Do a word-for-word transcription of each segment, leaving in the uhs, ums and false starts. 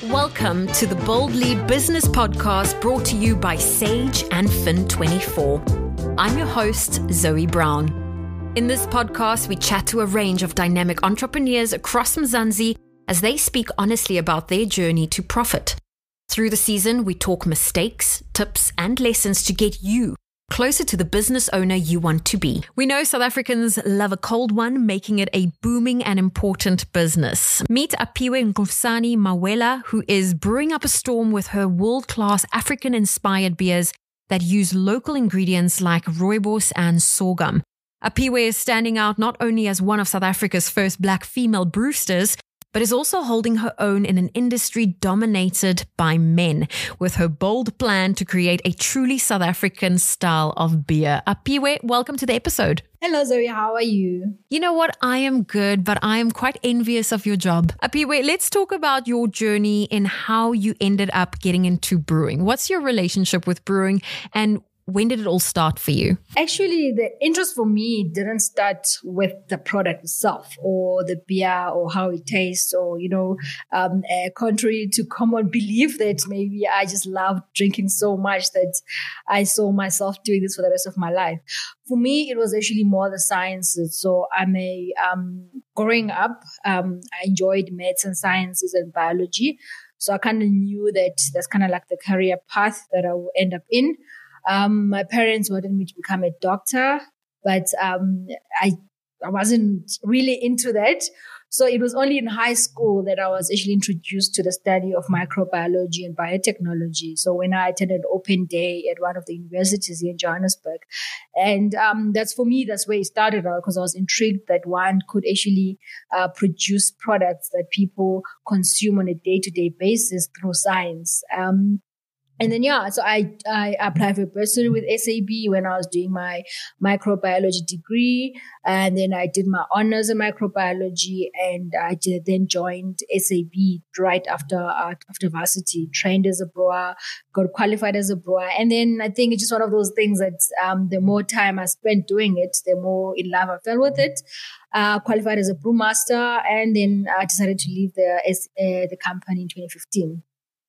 Welcome to the Boldly Business Podcast brought to you by Sage and Fin twenty-four. I'm your host, Zoe Brown. In this podcast, we chat to a range of dynamic entrepreneurs across Mzansi as they speak honestly about their journey to profit. Through the season, we talk mistakes, tips, and lessons to get you closer to the business owner you want to be. We know South Africans love a cold one, making it a booming and important business. Meet Apiwe Nkosani Mawela, who is brewing up a storm with her world-class African-inspired beers that use local ingredients like rooibos and sorghum. Apiwe is standing out not only as one of South Africa's first black female brewsters, but is also holding her own in an industry dominated by men, with her bold plan to create a truly South African style of beer. Apiwe, welcome to the episode. Hello, Zoe. How are you? You know what? I am good, but I am quite envious of your job. Apiwe, let's talk about your journey in how you ended up getting into brewing. What's your relationship with brewing, and when did it all start for you? Actually, the interest for me didn't start with the product itself or the beer or how it tastes or, you know, um, uh, contrary to common belief that maybe I just loved drinking so much that I saw myself doing this for the rest of my life. For me, it was actually more the sciences. So I'm a, um, growing up, um, I enjoyed maths and sciences and biology. So I kind of knew that that's kind of like the career path that I will end up in. Um, my parents wanted me to become a doctor, but um, I I wasn't really into that. So it was only in high school that I was actually introduced to the study of microbiology and biotechnology. So when I attended open day at one of the universities here in Johannesburg, and um, that's for me, that's where it started out, because I was intrigued that one could actually uh, produce products that people consume on a day-to-day basis through science. Um, And then, yeah, so I, I applied for a bursary with S A B when I was doing my microbiology degree. And then I did my honors in microbiology, and I did, then joined S A B right after, uh, after varsity, trained as a brewer, got qualified as a brewer. And then I think it's just one of those things that, um, the more time I spent doing it, the more in love I fell with it. Uh, qualified as a brewmaster, and then I decided to leave the, uh, the company in twenty fifteen.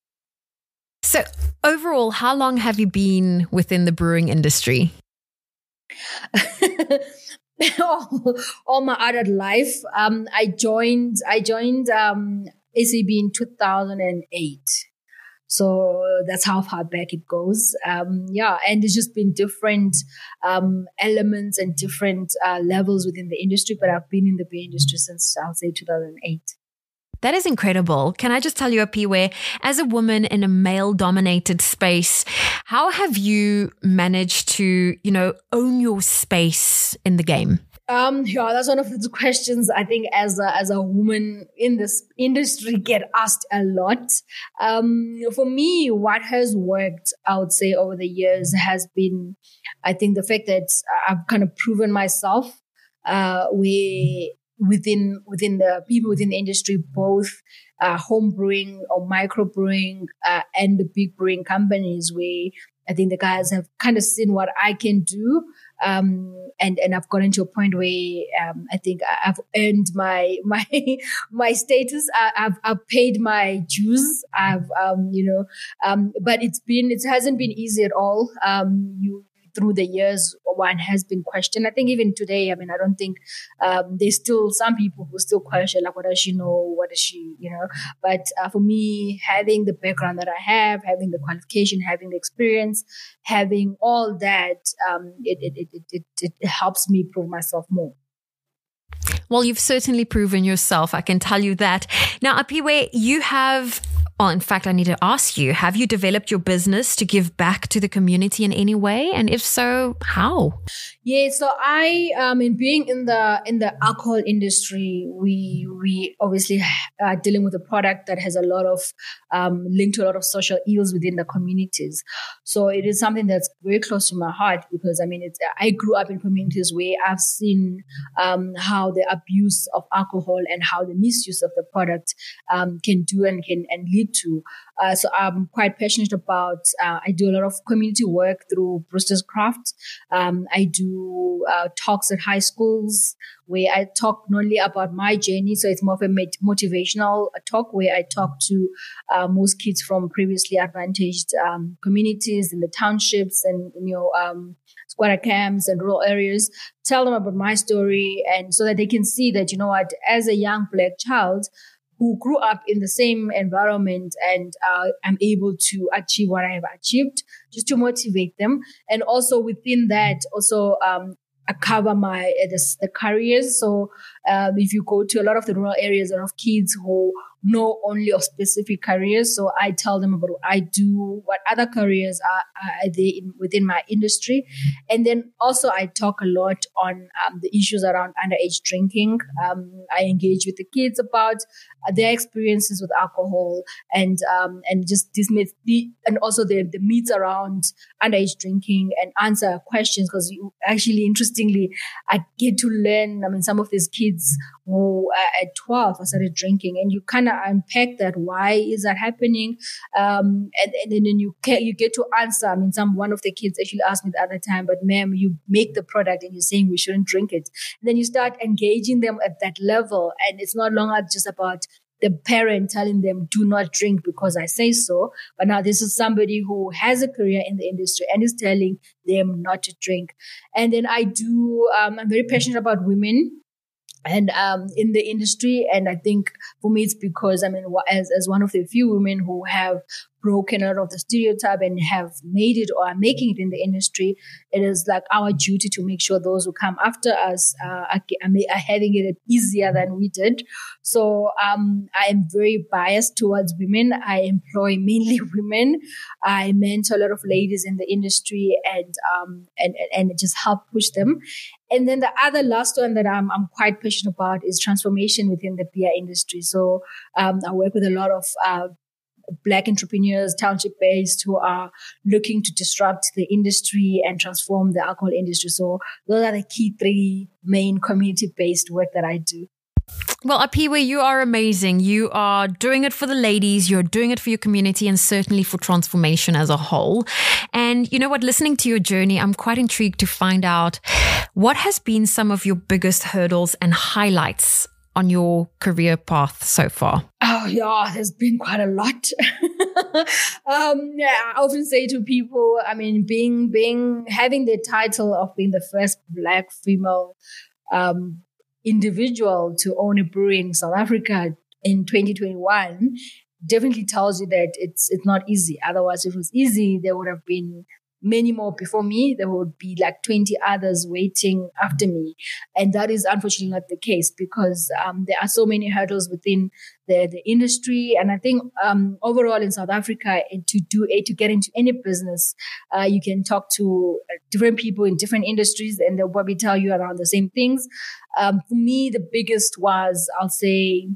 So overall, how long have you been within the brewing industry? all, all my adult life. Um, I joined, I joined, um, S A B in two thousand eight. So that's how far back it goes. Um, yeah. And there's just been different, um, elements and different, uh, levels within the industry, but I've been in the beer industry since, I would say, two thousand eight. That is incredible. Can I just tell you, Apiwe, as a woman in a male-dominated space, how have you managed to, you know, own your space in the game? Um, yeah, that's one of the questions I think as a, as a woman in this industry get asked a lot. Um, for me, what has worked, I would say, over the years has been, I think, the fact that I've kind of proven myself, uh, where within within the people within the industry, both uh, home brewing or micro brewing uh, and the big brewing companies, where I think the guys have kind of seen what I can do, um, and and I've gotten to a point where um, I think I've earned my my my status. I, I've I've paid my dues. I've um, you know, um, but it's been it hasn't been easy at all. Um, you. Through the years, one has been questioned. I think even today, I mean, I don't think um, there's still some people who still question, like, what does she know? What does she, you know? But uh, for me, having the background that I have, having the qualification, having the experience, having all that, um, it, it, it, it, it, it helps me prove myself more. Well, you've certainly proven yourself. I can tell you that. Now, Apiwe, you have... Well, in fact, I need to ask you, have you developed your business to give back to the community in any way? And if so, how? Yeah, so I, um, in being in the in the alcohol industry, we we obviously are dealing with a product that has a lot of um, linked to a lot of social ills within the communities. So it is something that's very close to my heart, because I mean, it's, I grew up in communities where I've seen um, how the abuse of alcohol and how the misuse of the product um, can do and can and lead need to. Uh, so I'm quite passionate about, uh, I do a lot of community work through Brewster's Craft. Um, I do uh, talks at high schools where I talk not only about my journey, so it's more of a motivational talk where I talk to uh, most kids from previously advantaged um, communities in the townships and, you know, um, squatter camps and rural areas, tell them about my story, and so that they can see that, you know what, as a young Black child who grew up in the same environment and uh, I'm able to achieve what I have achieved, just to motivate them. And also within that, also um, I cover my uh, the, the careers. So um, if you go to a lot of the rural areas, a lot of kids who know only of specific careers. So I tell them about what I do, what other careers are, are they in, within my industry. And then also I talk a lot on um, the issues around underage drinking. Um, I engage with the kids about their experiences with alcohol and um, and just this myth, and also the, the myths around underage drinking, and answer questions, because you actually, interestingly, I get to learn, I mean, some of these kids who uh, at twelve started drinking, and you kind of unpack that. Why is that happening? Um, and, and then you get, you get to answer. I mean, some one of the kids actually asked me the other time, but ma'am, you make the product and you're saying we shouldn't drink it. And then you start engaging them at that level, and it's no longer just about the parent telling them do not drink because I say so, but now this is somebody who has a career in the industry and is telling them not to drink. And then I do, um, I'm very passionate about women and um, in the industry. And I think for me, it's because, I mean, as, as one of the few women who have broken out of the stereotype and have made it or are making it in the industry, it is like our duty to make sure those who come after us uh, are, are having it easier than we did. So um, I am very biased towards women. I employ mainly women. I mentor a lot of ladies in the industry and um, and and just help push them. And then the other last one that I'm I'm quite passionate about is transformation within the beer industry. So um, I work with a lot of uh, Black entrepreneurs, township-based, who are looking to disrupt the industry and transform the alcohol industry. So those are the key three main community-based work that I do. Well, Apiwe, you are amazing. You are doing it for the ladies. You're doing it for your community and certainly for transformation as a whole. And you know what? Listening to your journey, I'm quite intrigued to find out what has been some of your biggest hurdles and highlights on your career path so far? Oh, yeah, there's been quite a lot. um, yeah, I often say to people, I mean, being, being, having the title of being the first Black female um, individual to own a brewery in South Africa in twenty twenty-one definitely tells you that it's it's not easy. Otherwise, if it was easy, there would have been many more before me. There would be like twenty others waiting after me. And that is unfortunately not the case, because um, there are so many hurdles within the, the industry. And I think um, overall in South Africa, to do a, to get into any business, uh, you can talk to different people in different industries and they'll probably tell you around the same things. Um, for me, the biggest was, I'll say,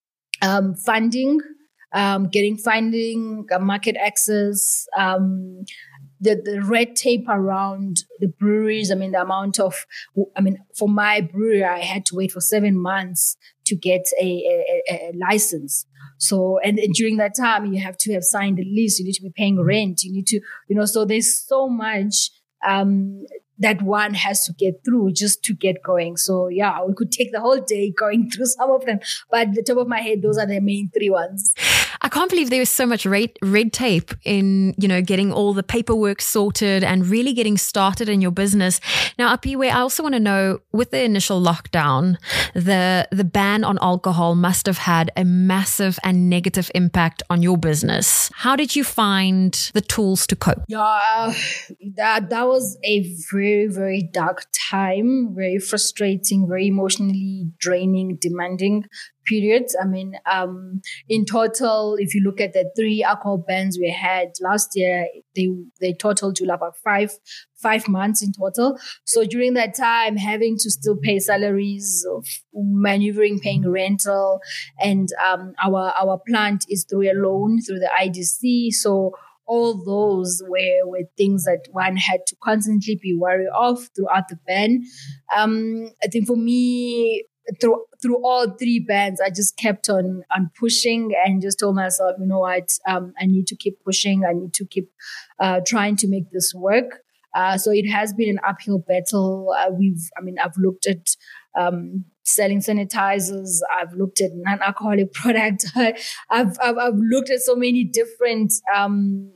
um, funding, um, getting funding, uh, market access, um, The, the red tape around the breweries. I mean, the amount of, I mean, for my brewery, I had to wait for seven months to get a, a, a license. So, and, and during that time, you have to have signed a lease. You need to be paying rent. You need to, you know, so there's so much um, that one has to get through just to get going. So, yeah, we could take the whole day going through some of them. But at the top of my head, those are the main three ones. I can't believe there is so much red, red tape in, you know, getting all the paperwork sorted and really getting started in your business. Now, Apiwe, I also want to know, with the initial lockdown, the the ban on alcohol must have had a massive and negative impact on your business. How did you find the tools to cope? Yeah, that that was a very, very dark time, very frustrating, very emotionally draining, demanding periods. I mean, um, in total, if you look at the three alcohol bans we had last year, they they totaled to about five five months in total. So during that time, having to still pay salaries, of maneuvering, paying rental, and um, our our plant is through a loan through the I D C. So all those were, were things that one had to constantly be wary of throughout the ban. Um, I think for me, through through all three bands, I just kept on on pushing and just told myself, you know what, um, I need to keep pushing. I need to keep uh, trying to make this work. Uh, so it has been an uphill battle. Uh, we've, I mean, I've looked at um, selling sanitizers. I've looked at non-alcoholic products. I've, I've I've looked at so many different um,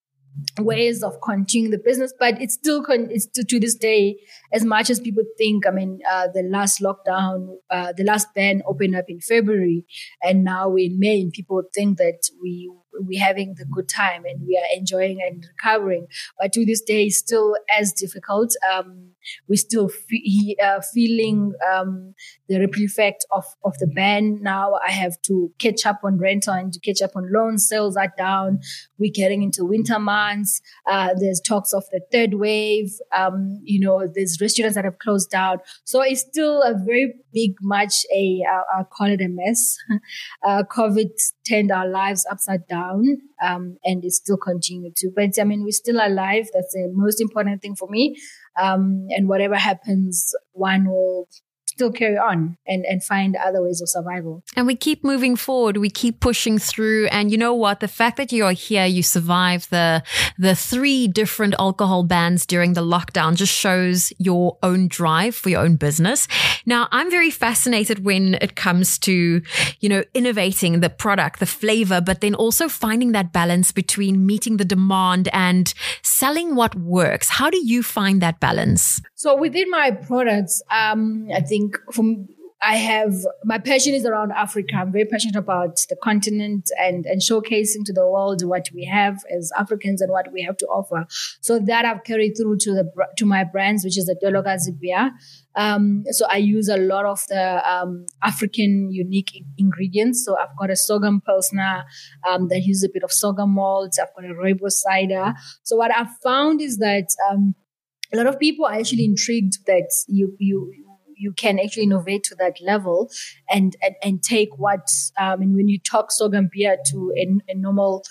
ways of continuing the business, but it's still con- it's to, to this day, as much as people think. I mean, uh, the last lockdown, uh, the last ban opened up in February, and now we're in May, and people think that we we're having the good time and we are enjoying and recovering. But to this day, it's still as difficult. Um, we're still fe- uh, feeling um, the ripple effect of, of the ban. Now I have to catch up on rental and to catch up on loans. Sales are down. We're getting into winter months. Uh, there's talks of the third wave. Um, you know, there's restaurants that have closed down. So it's still a very big, much a, uh, I'll call it a mess. uh, COVID turned our lives upside down. Um, and it's still continuing to. But I mean, we're still alive. That's the most important thing for me. Um, and whatever happens, one will still carry on and, and find other ways of survival. And we keep moving forward. We keep pushing through. And you know what? The fact that you are here, you survived the the three different alcohol bans during the lockdown just shows your own drive for your own business. Now, I'm very fascinated when it comes to, you know, innovating the product, the flavor, but then also finding that balance between meeting the demand and selling what works. How do you find that balance? So within my products, um, I think from I have my passion is around Africa. I'm very passionate about the continent and, and showcasing to the world what we have as Africans and what we have to offer. So that I've carried through to the to my brands, which is the Dwelokazi beer. Um, so I use a lot of the um, African unique ingredients. So I've got a sorghum pilsner um, that uses a bit of sorghum malt. I've got a rooibos cider. So what I've found is that um, a lot of people are actually intrigued that you you. you can actually innovate to that level and, and, and take what, um, and when you talk sorghum beer to a, a normal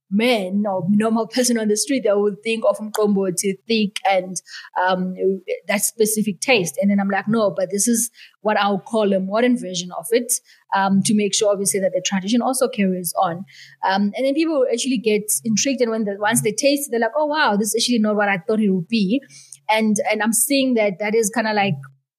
man or normal person on the street, they would think of mqombo, to thick and um, that specific taste. And then I'm like, no, but this is what I'll call a modern version of it um, to make sure, obviously, that the tradition also carries on. Um, and then people actually get intrigued. And when the, once they taste it, they're like, oh, wow, this is actually not what I thought it would be. And, and I'm seeing that that is kind of like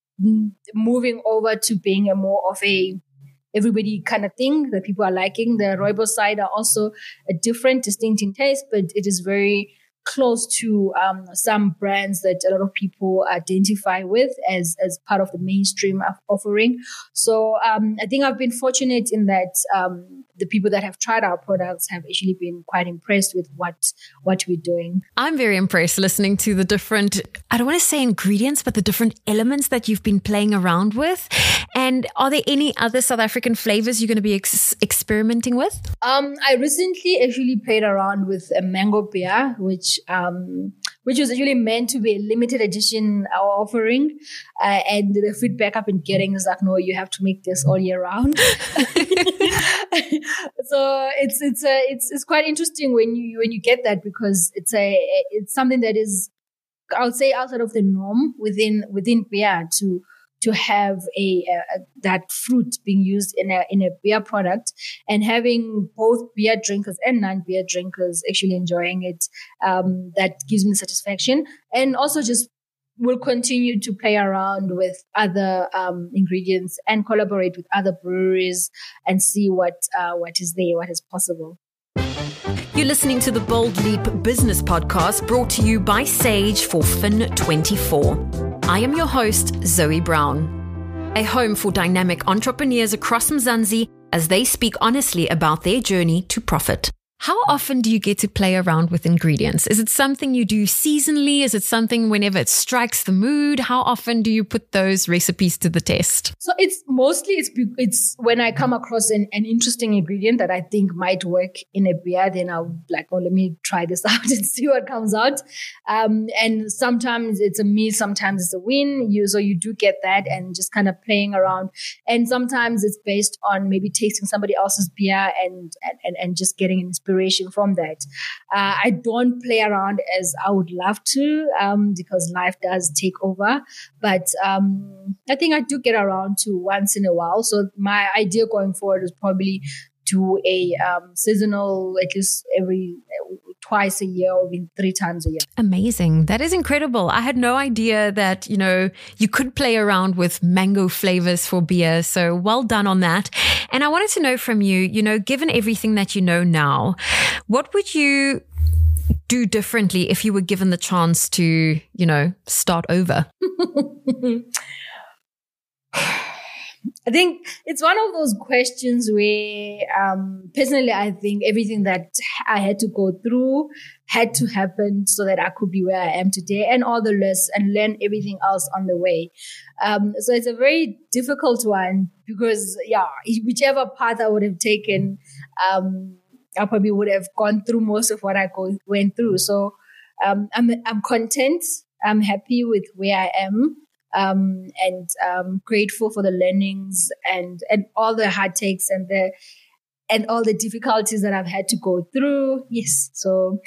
moving over to being a more of a everybody kind of thing that people are liking. The rooibos cider also a different, distinctive taste, but it is very close to um, some brands that a lot of people identify with as as part of the mainstream of offering. So um, I think I've been fortunate in that um, the people that have tried our products have actually been quite impressed with what what we're doing. I'm very impressed listening to the different, I don't want to say ingredients, but the different elements that you've been playing around with. And are there any other South African flavors you're going to be ex- experimenting with? Um, I recently actually played around with a mango beer, which um, which was actually meant to be a limited edition our offering. Uh, and the feedback I've been getting is like, no, you have to make this all year round. So it's it's a it's it's quite interesting when you when you get that, because it's a it's something that is, I would say, outside of the norm within within beer to to have a, a that fruit being used in a in a beer product, and having both beer drinkers and non-beer drinkers actually enjoying it. Um, that gives me satisfaction, and also just will continue to play around with other um, ingredients and collaborate with other breweries and see what uh, what is there, what is possible. You're listening to the Bold Leap Business Podcast, brought to you by Sage for Fin twenty-four. I am your host, Zoe Brown, a home for dynamic entrepreneurs across Mzansi as they speak honestly about their journey to profit. How often do you get to play around with ingredients? Is it something you do seasonally? Is it something whenever it strikes the mood? How often do you put those recipes to the test? So it's mostly, it's it's when I come across an, an interesting ingredient that I think might work in a beer, then I'll like, oh, let me try this out and see what comes out. Um, and sometimes it's a miss, sometimes it's a win. You, so you do get that and just kind of playing around. And sometimes it's based on maybe tasting somebody else's beer and, and, and just getting inspired inspiration from that. Uh, I don't play around as I would love to, um, because life does take over. But um, I think I do get around to once in a while. So my idea going forward is probably do a um, seasonal, at least every twice a year or even three times a year. Amazing. That is incredible. I had no idea that, you know, you could play around with mango flavors for beer. So well done on that. And I wanted to know from you, you know, given everything that you know now, what would you do differently if you were given the chance to, you know, start over? I think it's one of those questions where, um, personally, I think everything that I had to go through had to happen so that I could be where I am today, and all the less and learn everything else on the way. Um, so it's a very difficult one because, yeah, whichever path I would have taken, um, I probably would have gone through most of what I go, went through. So, um, I'm, I'm content. I'm happy with where I am. Um, and um, grateful for the learnings and, and all the heartaches and the and all the difficulties that I've had to go through. Yes, so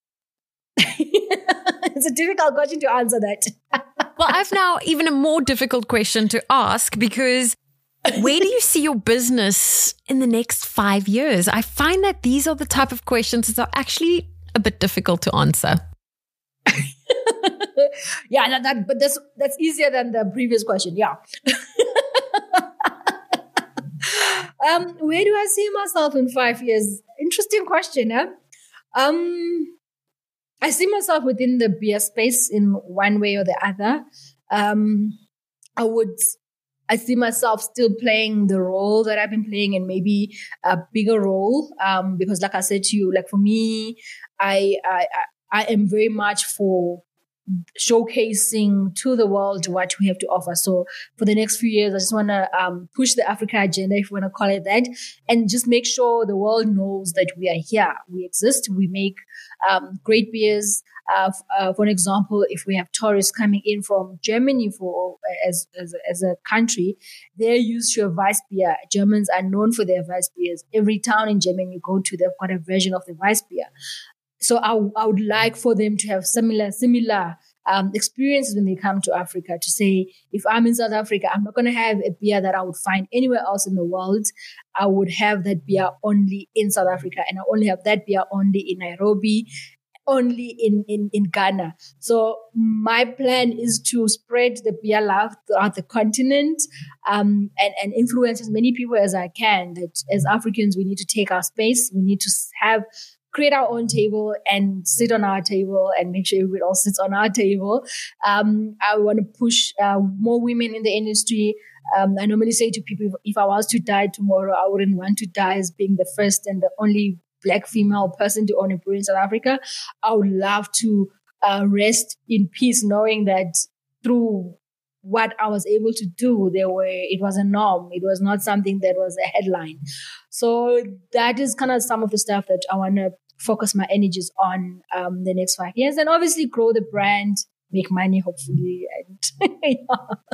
it's a difficult question to answer that. Well, I've now even a more difficult question to ask, because where do you see your business in the next five years? I find that these are the type of questions that are actually a bit difficult to answer. Yeah, that, that, but that's that's easier than the previous question. Yeah. um, where do I see myself in five years? Interesting question, huh? Um, I see myself within the beer space in one way or the other. Um, I would. I see myself still playing the role that I've been playing, and maybe a bigger role. Um, because, like I said to you, like for me, I I I am very much for showcasing to the world what we have to offer. So for the next few years, I just want to um, push the Africa agenda, if you want to call it that, and just make sure the world knows that we are here. We exist. We make um, great beers. Uh, uh, for an example, if we have tourists coming in from Germany for as as, as a country, they're used to a Weissbier. Germans are known for their Weissbiers. Every town in Germany you go to, they've got a version of the Weissbier. So I, I would like for them to have similar similar um, experiences when they come to Africa, to say, if I'm in South Africa, I'm not going to have a beer that I would find anywhere else in the world. I would have that beer only in South Africa, and I only have that beer only in Nairobi, only in, in, in Ghana. So my plan is to spread the beer love throughout the continent, um, and, and influence as many people as I can. That as Africans, we need to take our space. We need to have create our own table and sit on our table and make sure everybody else sits on our table. Um, I want to push uh, more women in the industry. Um, I normally say to people, if, if I was to die tomorrow, I wouldn't want to die as being the first and the only Black female person to own a brewery in South Africa. I would love to uh, rest in peace, knowing that through what I was able to do, there were it was a norm. It was not something that was a headline. So that is kind of some of the stuff that I want to focus my energies on um, the next five years, and obviously grow the brand, make money, hopefully, and yeah.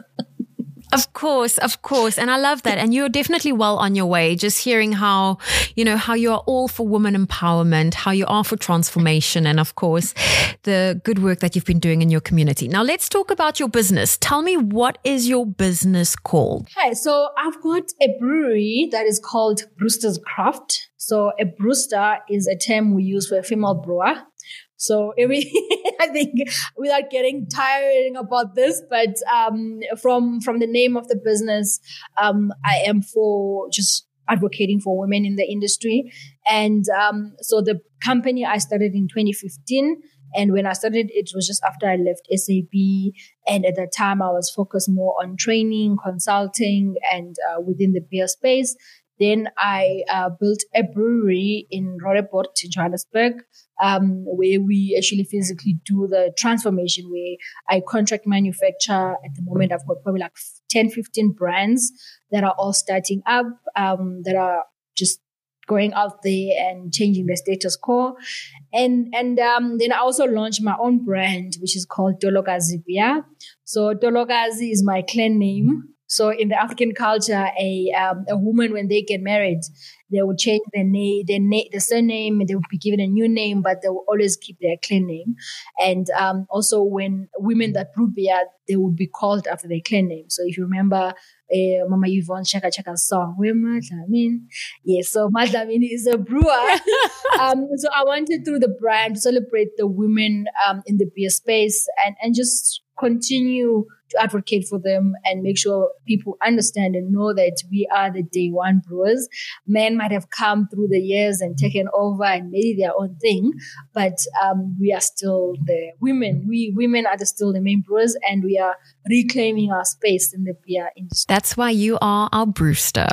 Of course, of course. And I love that. And you're definitely well on your way. Just hearing how, you know, how you are all for women empowerment, how you are for transformation, and of course, the good work that you've been doing in your community. Now, let's talk about your business. Tell me, what is your business called? Hi, so I've got a brewery that is called Brewster's Craft. So a brewster is a term we use for a female brewer. So every, I think, without getting tiring about this, but um, from from the name of the business, um, I am for just advocating for women in the industry. And um, so the company I started in twenty fifteen. And when I started, it was just after I left S A B. And at that time, I was focused more on training, consulting, and uh, within the beer space. Then I uh, built a brewery in Roodepoort in Johannesburg, um, where we actually physically do the transformation, where I contract manufacture. At the moment, I've got probably like ten, fifteen brands that are all starting up, um, that are just going out there and changing the status quo. And and um, then I also launched my own brand, which is called Dolokazi Beer. So Dolokazi is my clan name. So in the African culture, a um, a woman, when they get married, they will change their name, their, na- their surname, and they will be given a new name, but they will always keep their clan name. And um, also when women that brew beer, they will be called after their clan name. So if you remember uh, Mama Yvonne Chaka Chaka's song, Where Madlamin? Yes, so Madlamin is a brewer. um, so I wanted through the brand to celebrate the women um, in the beer space and, and just continue to advocate for them and make sure people understand and know that we are the day one brewers. Men might have come through the years and taken over and made their own thing, but um, we are still the women. We women are the, still the main brewers, and we are reclaiming our space in the beer industry. That's why you are our brewster.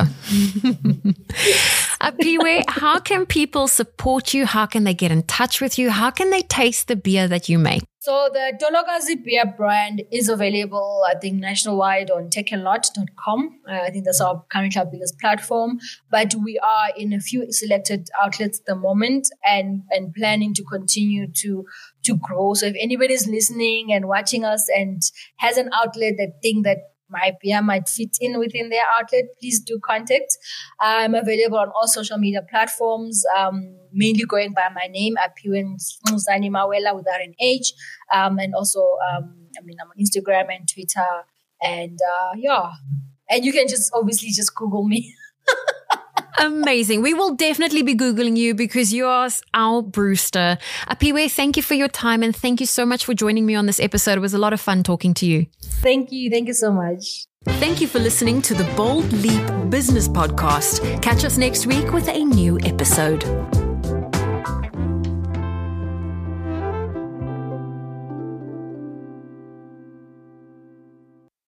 Apiwe, how can people support you? How can they get in touch with you? How can they taste the beer that you make? So the Tolokazi beer brand is available, I think, nationwide on takenlot dot com. Uh, I think that's our currently our biggest platform. But we are in a few selected outlets at the moment and, and planning to continue to to grow. So if anybody's listening and watching us and has an outlet that think that my beer might fit in within their outlet, please do contact. I'm available on all social media platforms, um, mainly going by my name, Apiwe Mnguzani Mawela without an H. Um, and also, um, I mean, I'm on Instagram and Twitter. And uh, yeah, and you can just obviously just Google me. Amazing. We will definitely be Googling you because you are our brewster. Apiwe, thank you for your time and thank you so much for joining me on this episode. It was a lot of fun talking to you. Thank you. Thank you so much. Thank you for listening to the Bold Leap Business Podcast. Catch us next week with a new episode.